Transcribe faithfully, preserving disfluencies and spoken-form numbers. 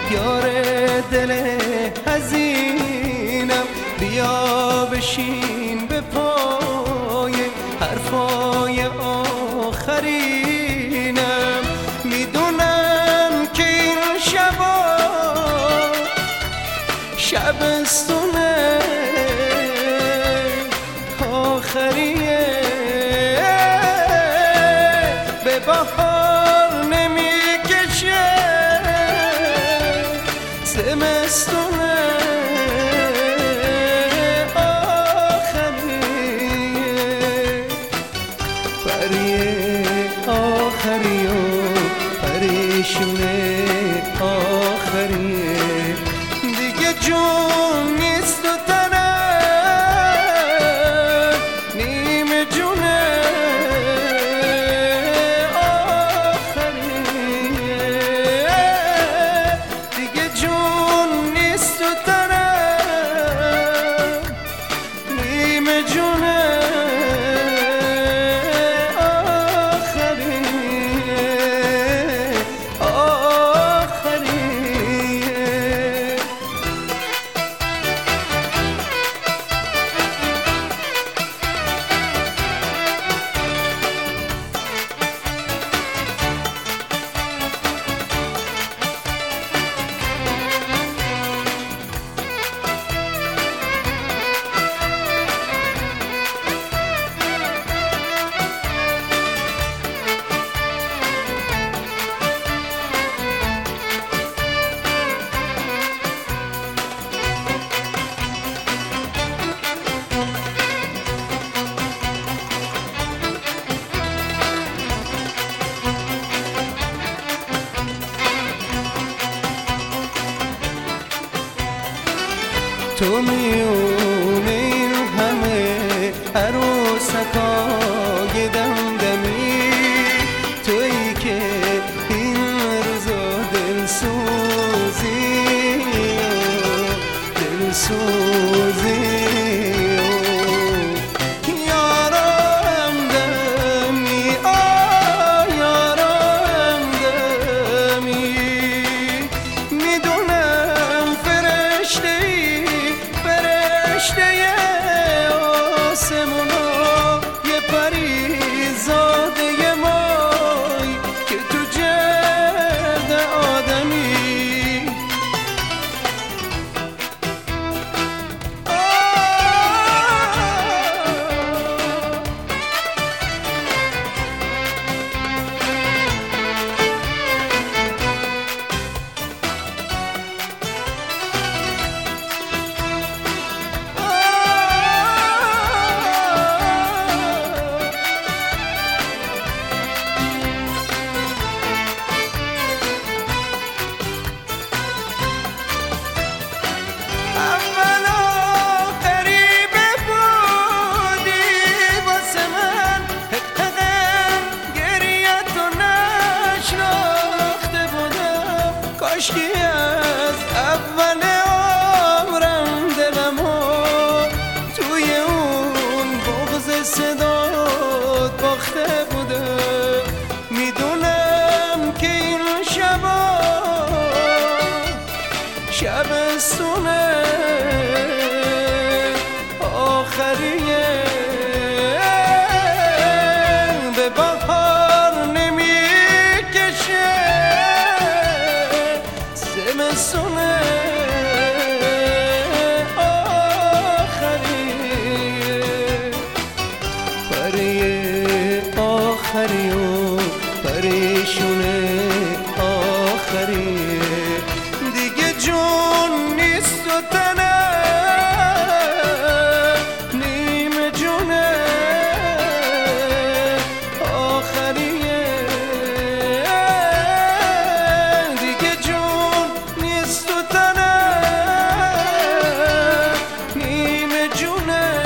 یار دل حزینم، بیا بشین به پای حرفای آخرینم. میدونم که این شبا شبستونه آخریه، به بهار نمیکشه زمستونه آخریه. پریه آخریه پریشونه آخریه، دیگه جون نیست و تنم نیمه جونه آخریه، دیگه جون نیست و تنم نیمه جونه تو میونه این همه عروسکای دمدمی، تویی که این روزا دلسوزی دلسوزی یارم دمی آه یارم دمی، میدونم فرشته فرشته آسمونا یه پریزاده مای که تو جلد آدمی. کاشکی از اول عمرم دلمو توی اون بغض صدات باخته بودم. میدونم که این شبا شبستونه آخریه، به بهار نمیکشه زمستونه آخریه. پریه آخریه پریشونه آخریه، دیگه جون نیست و تنم نیمه جونه آخریه، دیگه جون نیست و تنم نیمه جونه